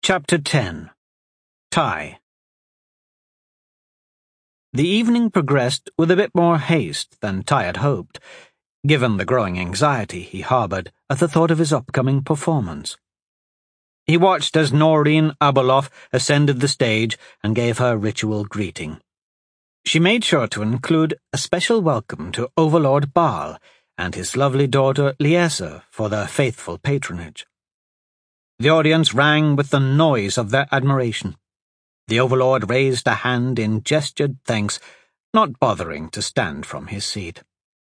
Chapter 10. Ty. The evening progressed with a bit more haste than Ty had hoped, given the growing anxiety he harbored at the thought of his upcoming performance. He watched as Noreen Abeloff ascended the stage and gave her ritual greeting. She made sure to include a special welcome to Overlord Baal and his lovely daughter Liesa for their faithful patronage. The audience rang with the noise of their admiration. The Overlord raised a hand in gestured thanks, not bothering to stand from his seat.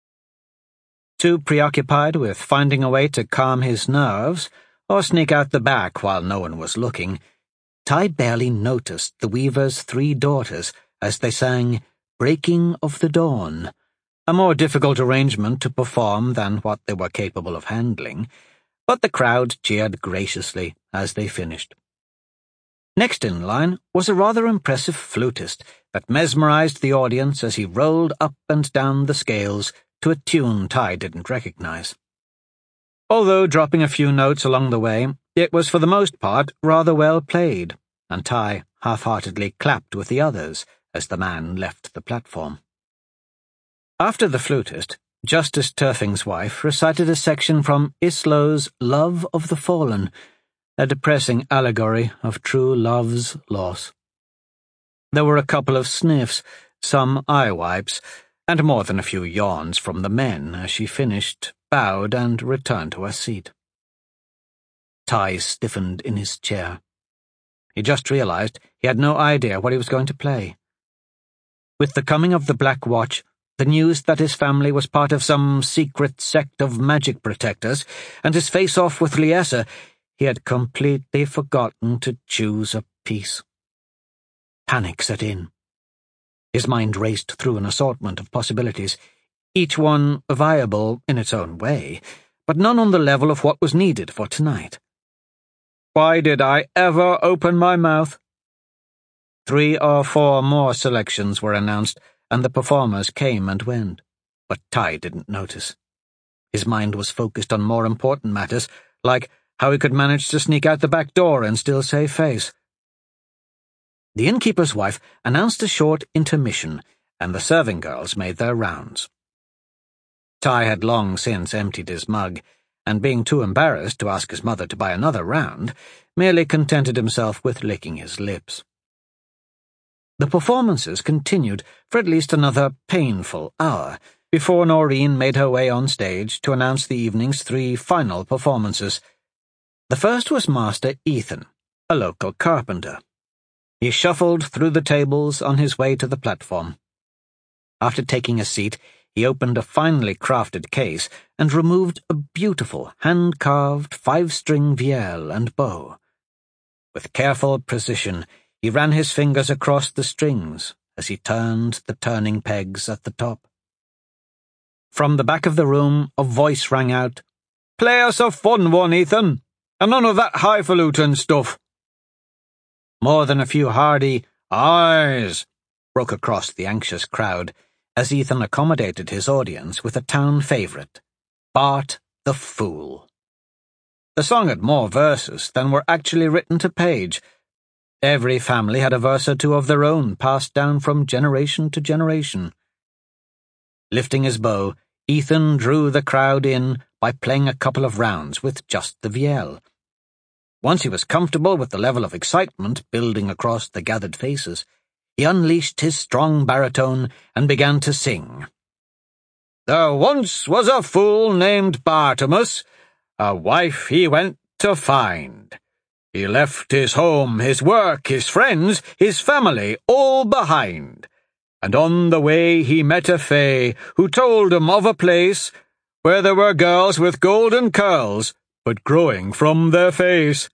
Too preoccupied with finding a way to calm his nerves or sneak out the back while no one was looking, Ty barely noticed the Weaver's 3 daughters as they sang Breaking of the Dawn, a more difficult arrangement to perform than what they were capable of handling, but the crowd cheered graciously as they finished. Next in line was a rather impressive flutist that mesmerized the audience as he rolled up and down the scales to a tune Ty didn't recognize. Although dropping a few notes along the way, it was for the most part rather well played, and Ty half-heartedly clapped with the others as the man left the platform. After the flutist, Justice Turfing's wife recited a section from Islow's Love of the Fallen, a depressing allegory of true love's loss. There were a couple of sniffs, some eye wipes, and more than a few yawns from the men as she finished, bowed, and returned to her seat. Ty stiffened in his chair. He just realized he had no idea what he was going to play. With the coming of the Black Watch, the news that his family was part of some secret sect of magic protectors, and his face-off with Liesa, he had completely forgotten to choose a piece. Panic set in. His mind raced through an assortment of possibilities, each one viable in its own way, but none on the level of what was needed for tonight. Why did I ever open my mouth? 3 or 4 more selections were announced, and the performers came and went, but Ty didn't notice. His mind was focused on more important matters, like how he could manage to sneak out the back door and still save face. The innkeeper's wife announced a short intermission, and the serving girls made their rounds. Ty had long since emptied his mug, and being too embarrassed to ask his mother to buy another round, merely contented himself with licking his lips. The performances continued for at least another painful hour before Noreen made her way on stage to announce the evening's 3 final performances. The first was Master Ethan, a local carpenter. He shuffled through the tables on his way to the platform. After taking a seat, he opened a finely crafted case and removed a beautiful hand-carved 5-string vielle and bow. With careful precision, he ran his fingers across the strings as he turned the turning pegs at the top. From the back of the room, a voice rang out, "Play us a fun one, Ethan, and none of that highfalutin stuff." More than a few hearty "Ayes" broke across the anxious crowd as Ethan accommodated his audience with a town favourite, Bart the Fool. The song had more verses than were actually written to page. Every family had a verse or 2 of their own passed down from generation to generation. Lifting his bow, Ethan drew the crowd in by playing a couple of rounds with just the vielle. Once he was comfortable with the level of excitement building across the gathered faces, he unleashed his strong baritone and began to sing. "There once was a fool named Bartimus, a wife he went to find. He left his home, his work, his friends, his family, all behind. And on the way he met a fay, who told him of a place where there were girls with golden curls, but growing from their face."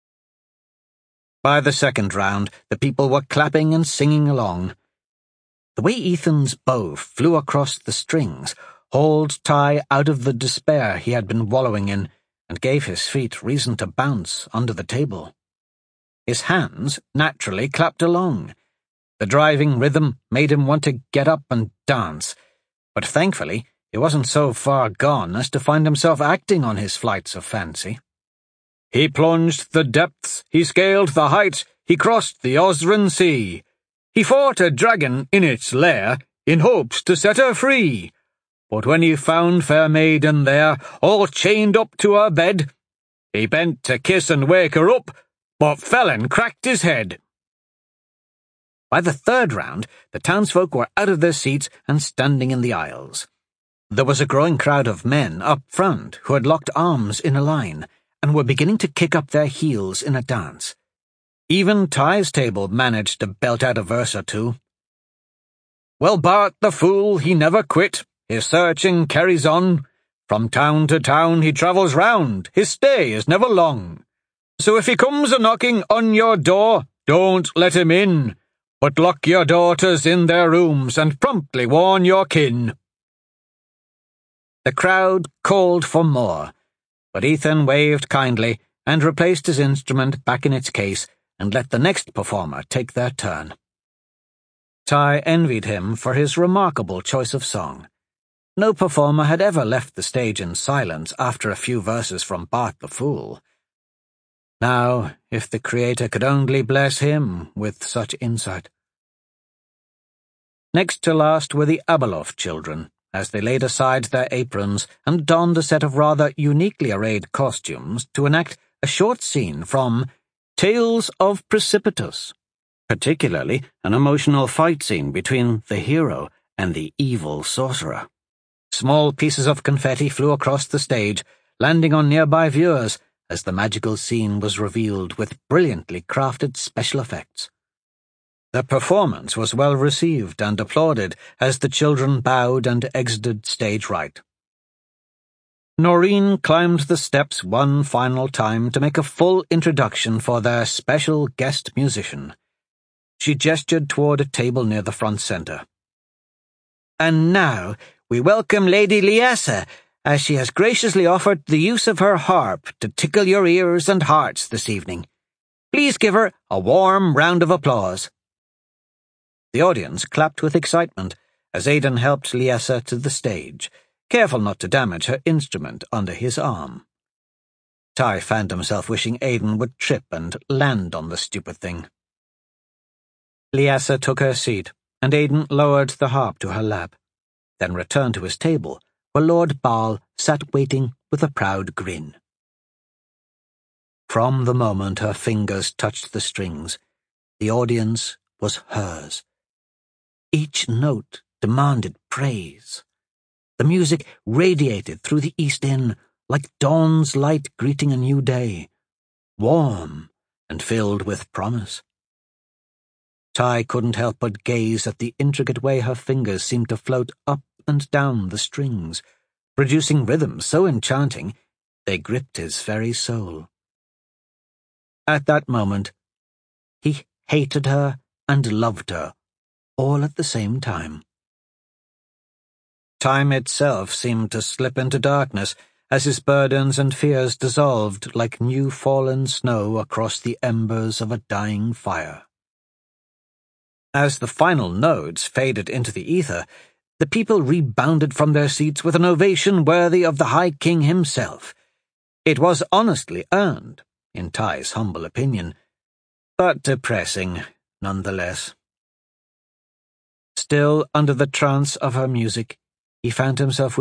By the second round, the people were clapping and singing along. The way Ethan's bow flew across the strings hauled Ty out of the despair he had been wallowing in, and gave his feet reason to bounce under the table. His hands naturally clapped along. The driving rhythm made him want to get up and dance, but thankfully he wasn't so far gone as to find himself acting on his flights of fancy. He plunged the depths, he scaled the heights, he crossed the Osran Sea. He fought a dragon in its lair, in hopes to set her free. But when he found fair maiden there, all chained up to her bed, he bent to kiss and wake her up, but fell and cracked his head. By the third round, the townsfolk were out of their seats and standing in the aisles. There was a growing crowd of men up front who had locked arms in a line and were beginning to kick up their heels in a dance. Even Ty's table managed to belt out a verse or two. Well, Bart the fool, he never quit, his searching carries on. From town to town he travels round, his stay is never long. So if he comes a-knocking on your door, don't let him in, but lock your daughters in their rooms and promptly warn your kin. The crowd called for more, but Ethan waved kindly and replaced his instrument back in its case and let the next performer take their turn. Ty envied him for his remarkable choice of song. No performer had ever left the stage in silence after a few verses from Bart the Fool. Now, if the Creator could only bless him with such insight. Next to last were the Abeloff children, as they laid aside their aprons and donned a set of rather uniquely arrayed costumes to enact a short scene from Tales of Precipitous, particularly an emotional fight scene between the hero and the evil sorcerer. Small pieces of confetti flew across the stage, landing on nearby viewers as the magical scene was revealed with brilliantly crafted special effects. The performance was well received and applauded as the children bowed and exited stage right. Noreen climbed the steps one final time to make a full introduction for their special guest musician. She gestured toward a table near the front center. And now we welcome Lady Liessa, as she has graciously offered the use of her harp to tickle your ears and hearts this evening. Please give her a warm round of applause. The audience clapped with excitement as Aidan helped Liessa to the stage, careful not to damage her instrument under his arm. Ty found himself wishing Aidan would trip and land on the stupid thing. Liessa took her seat, and Aidan lowered the harp to her lap, then returned to his table, where Lord Baal sat waiting with a proud grin. From the moment her fingers touched the strings, the audience was hers. Each note demanded praise. The music radiated through the East Inn like dawn's light greeting a new day, warm and filled with promise. Ty couldn't help but gaze at the intricate way her fingers seemed to float up and down the strings, producing rhythms so enchanting they gripped his very soul. At that moment, he hated her and loved her, all at the same time. Time itself seemed to slip into darkness as his burdens and fears dissolved like new-fallen snow across the embers of a dying fire. As the final notes faded into the ether, the people rebounded from their seats with an ovation worthy of the High King himself. It was honestly earned, in Ty's humble opinion, but depressing nonetheless. Still under the trance of her music, he found himself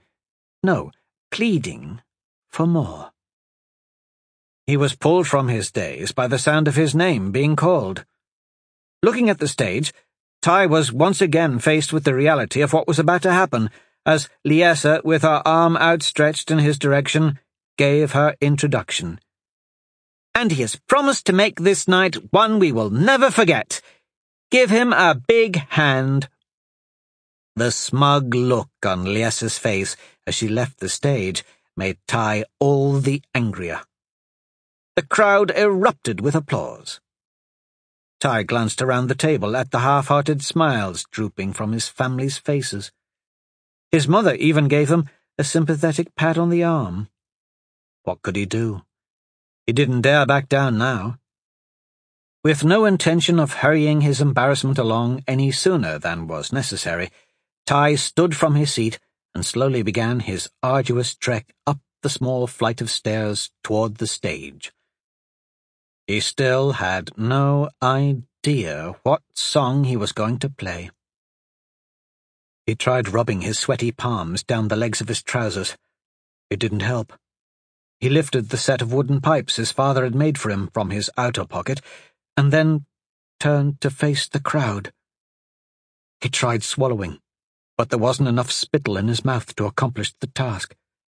pleading for more. He was pulled from his daze by the sound of his name being called. Looking at the stage, Ty was once again faced with the reality of what was about to happen, as Liessa, with her arm outstretched in his direction, gave her introduction. And he has promised to make this night one we will never forget. Give him a big hand. The smug look on Liessa's face as she left the stage made Ty all the angrier. The crowd erupted with applause. Ty glanced around the table at the half-hearted smiles drooping from his family's faces. His mother even gave him a sympathetic pat on the arm. What could he do? He didn't dare back down now. With no intention of hurrying his embarrassment along any sooner than was necessary, Ty stood from his seat and slowly began his arduous trek up the small flight of stairs toward the stage. He still had no idea what song he was going to play. He tried rubbing his sweaty palms down the legs of his trousers. It didn't help. He lifted the set of wooden pipes his father had made for him from his outer pocket, and then turned to face the crowd. He tried swallowing, but there wasn't enough spittle in his mouth to accomplish the task.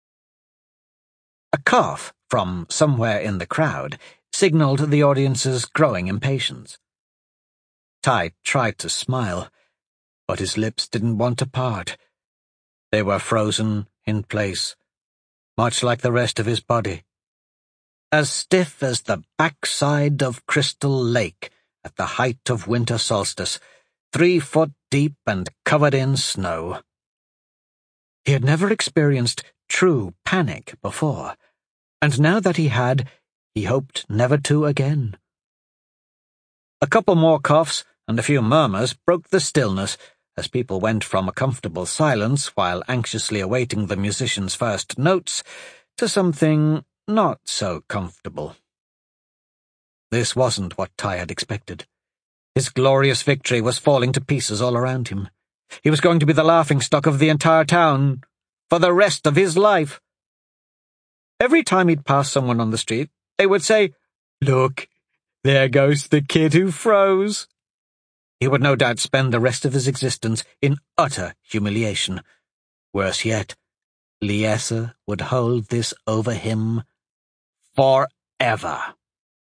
A cough from somewhere in the crowd signaled the audience's growing impatience. Ty tried to smile, but his lips didn't want to part. They were frozen in place, much like the rest of his body. As stiff as the backside of Crystal Lake at the height of winter solstice, 3 foot deep and covered in snow. He had never experienced true panic before, and now that he had, he hoped never to again. A couple more coughs and a few murmurs broke the stillness as people went from a comfortable silence while anxiously awaiting the musician's first notes to something not so comfortable. This wasn't what Ty had expected. His glorious victory was falling to pieces all around him. He was going to be the laughingstock of the entire town for the rest of his life. Every time he'd pass someone on the street, they would say, "Look, there goes the kid who froze." He would no doubt spend the rest of his existence in utter humiliation. Worse yet, Liesa would hold this over him forever.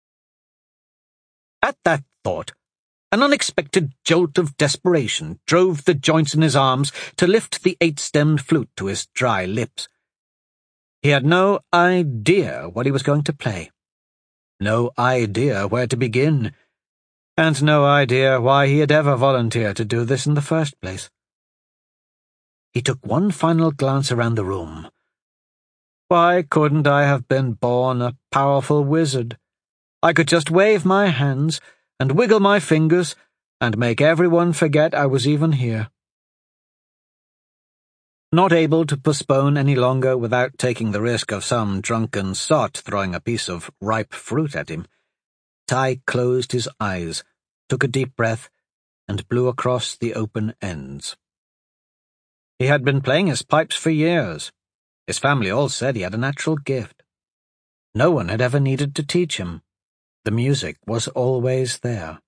At that thought, an unexpected jolt of desperation drove the joints in his arms to lift the 8-stemmed flute to his dry lips. He had no idea what he was going to play, no idea where to begin, and no idea why he had ever volunteered to do this in the first place. He took one final glance around the room. Why couldn't I have been born a powerful wizard? I could just wave my hands and wiggle my fingers and make everyone forget I was even here. Not able to postpone any longer without taking the risk of some drunken sot throwing a piece of ripe fruit at him, Ty closed his eyes, took a deep breath, and blew across the open ends. He had been playing his pipes for years. His family all said he had a natural gift. No one had ever needed to teach him. The music was always there.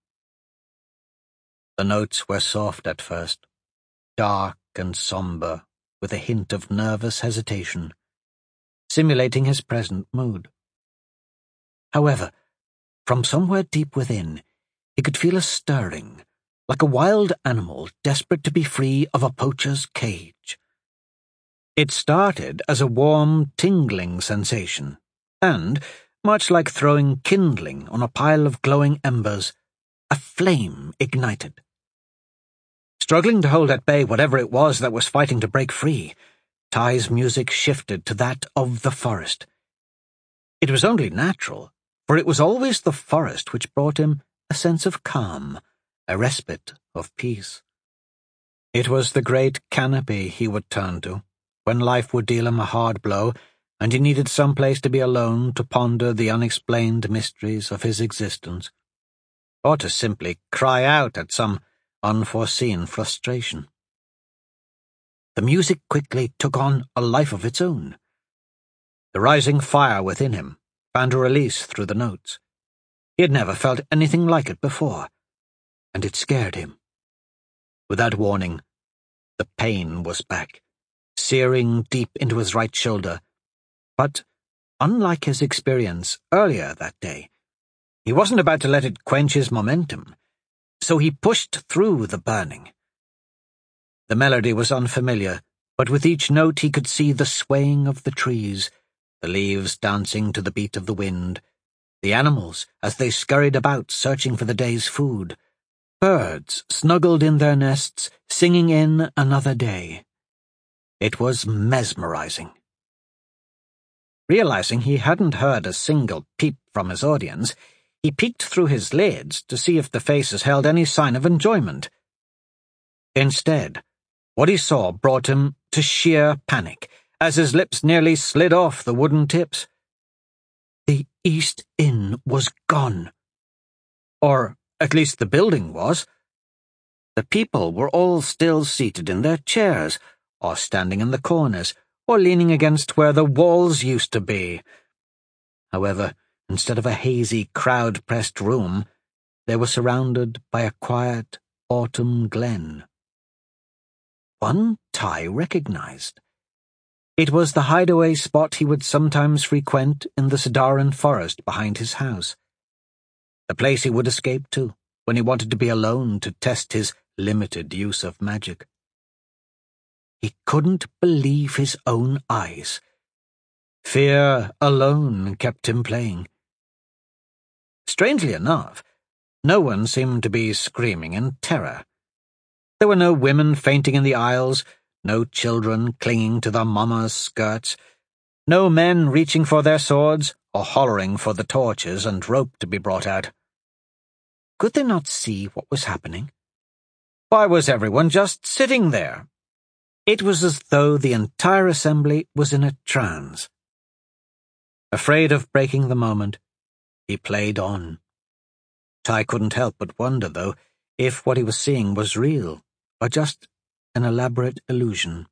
The notes were soft at first, dark and somber, with a hint of nervous hesitation, simulating his present mood. However, from somewhere deep within, he could feel a stirring, like a wild animal desperate to be free of a poacher's cage. It started as a warm, tingling sensation, and, much like throwing kindling on a pile of glowing embers, a flame ignited. Struggling to hold at bay whatever it was that was fighting to break free, Ty's music shifted to that of the forest. It was only natural, for it was always the forest which brought him a sense of calm, a respite of peace. It was the great canopy he would turn to, when life would deal him a hard blow, and he needed some place to be alone to ponder the unexplained mysteries of his existence, or to simply cry out at some unforeseen frustration. The music quickly took on a life of its own. The rising fire within him found a release through the notes. He had never felt anything like it before, and it scared him. Without warning, the pain was back, searing deep into his right shoulder. But, unlike his experience earlier that day, he wasn't about to let it quench his momentum, so he pushed through the burning. The melody was unfamiliar, but with each note he could see the swaying of the trees, the leaves dancing to the beat of the wind, the animals as they scurried about searching for the day's food, birds snuggled in their nests, singing in another day. It was mesmerizing. Realizing he hadn't heard a single peep from his audience, he peeked through his lids to see if the faces held any sign of enjoyment. Instead, what he saw brought him to sheer panic, as his lips nearly slid off the wooden tips. The East Inn was gone. Or at least the building was. The people were all still seated in their chairs, or standing in the corners, or leaning against where the walls used to be. However, instead of a hazy, crowd-pressed room, they were surrounded by a quiet autumn glen. One Ty recognized. It was the hideaway spot he would sometimes frequent in the Sadaran forest behind his house. The place he would escape to when he wanted to be alone to test his limited use of magic. He couldn't believe his own eyes. Fear alone kept him playing. Strangely enough, no one seemed to be screaming in terror. There were no women fainting in the aisles, no children clinging to their mammas' skirts, no men reaching for their swords or hollering for the torches and rope to be brought out. Could they not see what was happening? Why was everyone just sitting there? It was as though the entire assembly was in a trance. Afraid of breaking the moment, he played on. Ty couldn't help but wonder, though, if what he was seeing was real, or just an elaborate illusion.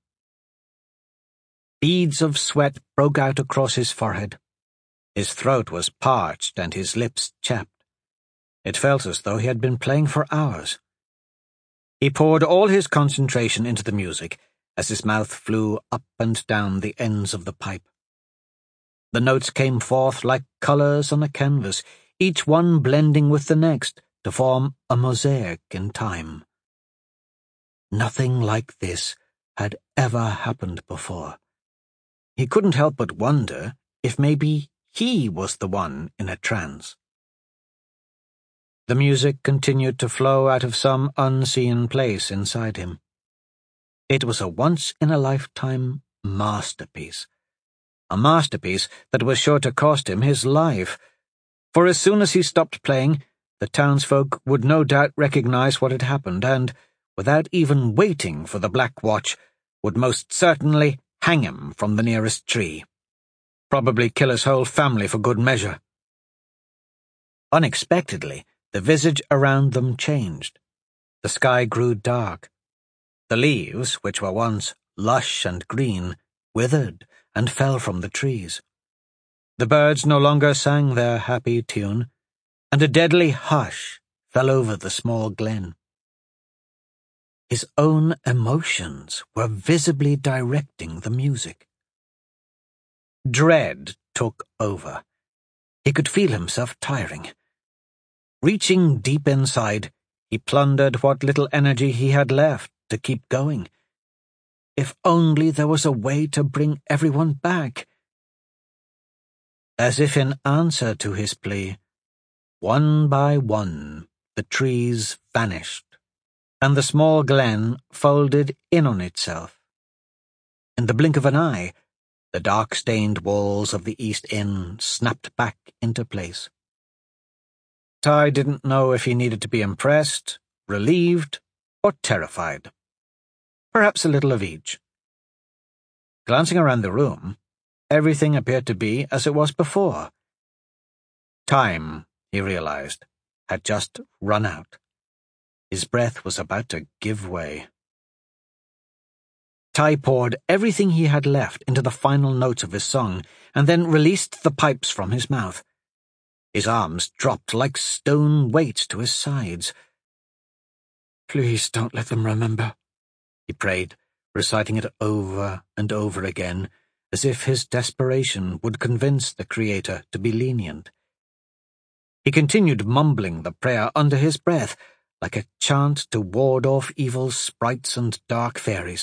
Beads of sweat broke out across his forehead. His throat was parched and his lips chapped. It felt as though he had been playing for hours. He poured all his concentration into the music as his mouth flew up and down the ends of the pipe. The notes came forth like colors on a canvas, each one blending with the next to form a mosaic in time. Nothing like this had ever happened before. He couldn't help but wonder if maybe he was the one in a trance. The music continued to flow out of some unseen place inside him. It was a once-in-a-lifetime masterpiece. A masterpiece that was sure to cost him his life, for as soon as he stopped playing, the townsfolk would no doubt recognize what had happened and, without even waiting for the Black Watch, would most certainly hang him from the nearest tree. Probably kill his whole family for good measure. Unexpectedly, the visage around them changed. The sky grew dark. The leaves, which were once lush and green, withered and fell from the trees. The birds no longer sang their happy tune, and a deadly hush fell over the small glen. His own emotions were visibly directing the music. Dread took over. He could feel himself tiring. Reaching deep inside, he plundered what little energy he had left to keep going. If only there was a way to bring everyone back. As if in answer to his plea, one by one the trees vanished, and the small glen folded in on itself. In the blink of an eye, the dark-stained walls of the East Inn snapped back into place. Ty didn't know if he needed to be impressed, relieved, or terrified. Perhaps a little of each. Glancing around the room, everything appeared to be as it was before. Time, he realized, had just run out. His breath was about to give way. Ty poured everything he had left into the final notes of his song, and then released the pipes from his mouth. His arms dropped like stone weights to his sides. "Please don't let them remember," he prayed, reciting it over and over again, as if his desperation would convince the Creator to be lenient. He continued mumbling the prayer under his breath, like a chant to ward off evil sprites and dark fairies.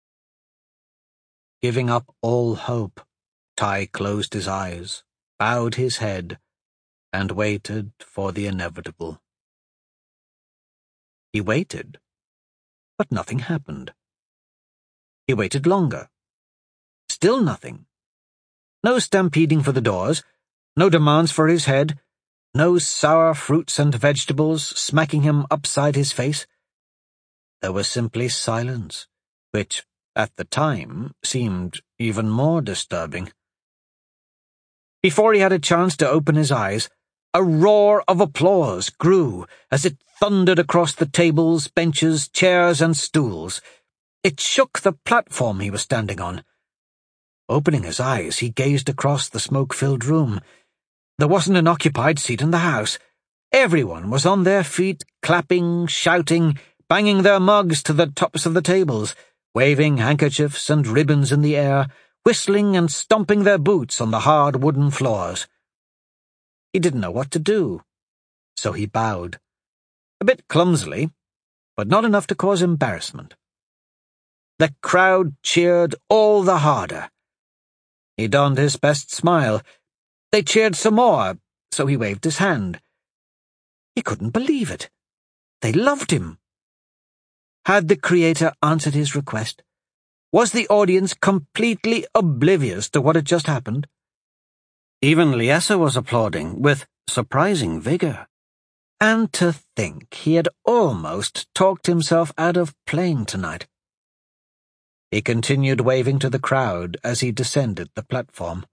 Giving up all hope, Ty closed his eyes, bowed his head, and waited for the inevitable. He waited, but nothing happened. He waited longer. Still nothing. No stampeding for the doors, no demands for his head, no sour fruits and vegetables smacking him upside his face. There was simply silence, which, at the time, seemed even more disturbing. Before he had a chance to open his eyes, a roar of applause grew as it thundered across the tables, benches, chairs, and stools. It shook the platform he was standing on. Opening his eyes, he gazed across the smoke-filled room. There wasn't an occupied seat in the house. Everyone was on their feet, clapping, shouting, banging their mugs to the tops of the tables, waving handkerchiefs and ribbons in the air, whistling and stomping their boots on the hard wooden floors. He didn't know what to do, so he bowed. A bit clumsily, but not enough to cause embarrassment. The crowd cheered all the harder. He donned his best smile. They cheered some more, so he waved his hand. He couldn't believe it. They loved him. Had the Creator answered his request? Was the audience completely oblivious to what had just happened? Even Liesa was applauding, with surprising vigor. And to think he had almost talked himself out of playing tonight. He continued waving to the crowd as he descended the platform.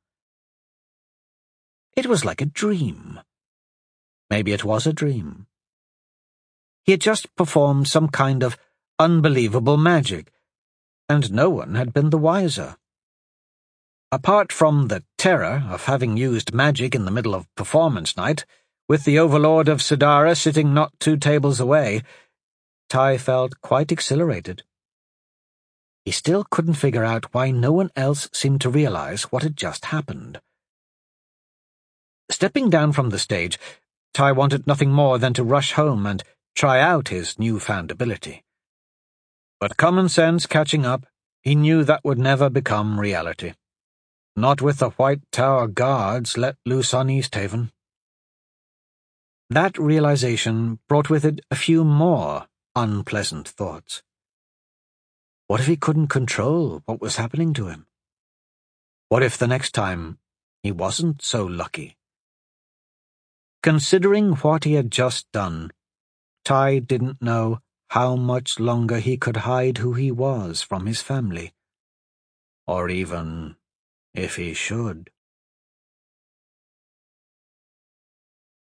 It was like a dream. Maybe it was a dream. He had just performed some kind of unbelievable magic, and no one had been the wiser. Apart from the terror of having used magic in the middle of performance night, with the Overlord of Sidara sitting not 2 tables away, Tai felt quite exhilarated. He still couldn't figure out why no one else seemed to realize what had just happened. Stepping down from the stage, Tai wanted nothing more than to rush home and try out his newfound ability. But common sense catching up, he knew that would never become reality. Not with the White Tower guards let loose on Easthaven. That realization brought with it a few more unpleasant thoughts. What if he couldn't control what was happening to him? What if the next time he wasn't so lucky? Considering what he had just done, Tai didn't know how much longer he could hide who he was from his family. Or even if he should.